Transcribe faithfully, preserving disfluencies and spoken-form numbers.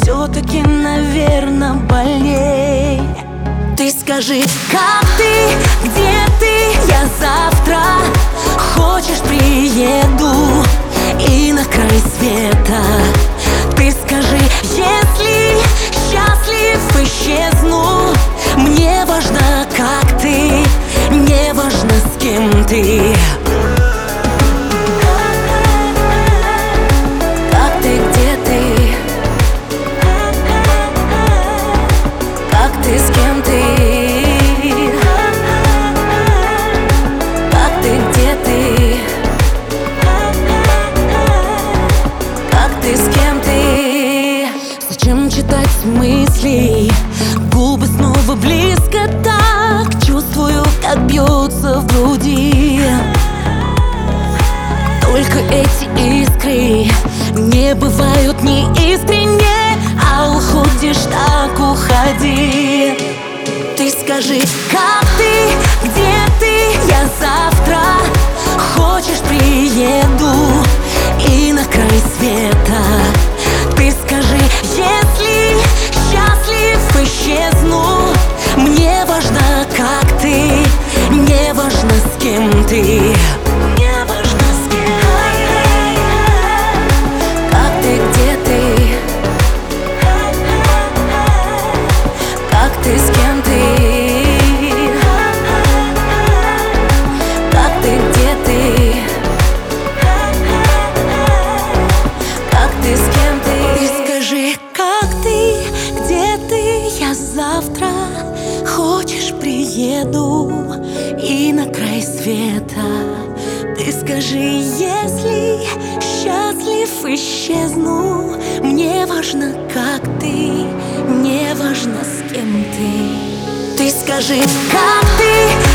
все-таки, наверное, больней. Ты скажи, как ты, где ты, я завтра, хочешь, приеду и на край света. Ты скажи, если счастлив, исчезну. Мне важно, как ты, не важно, с кем ты. Как ты, где ты, как ты, с кем ты, как ты, где ты, как ты, с кем ты. Зачем читать мысли? Губы снова близко так. Чувствую, как бьется в груди. Только эти искры не бывают неискренне, а уходишь так, уходи. Ты скажи, как ты, где ты, я завтра, хочешь, приеду и на край света. Ты скажи, если счастлив, исчезну. Мне важно, как ты, не важно, с кем ты. Мне важно, с кем. Как ты, где ты, как ты, с кем ты, как ты, где ты, как ты, с кем ты. Ты скажи, как ты, где ты, я завтра, хочешь, приеду и на край света. Ты скажи, если счастлив, исчезну. Мне важно, как ты, не важно, с кем ты. Ты скажи, как ты,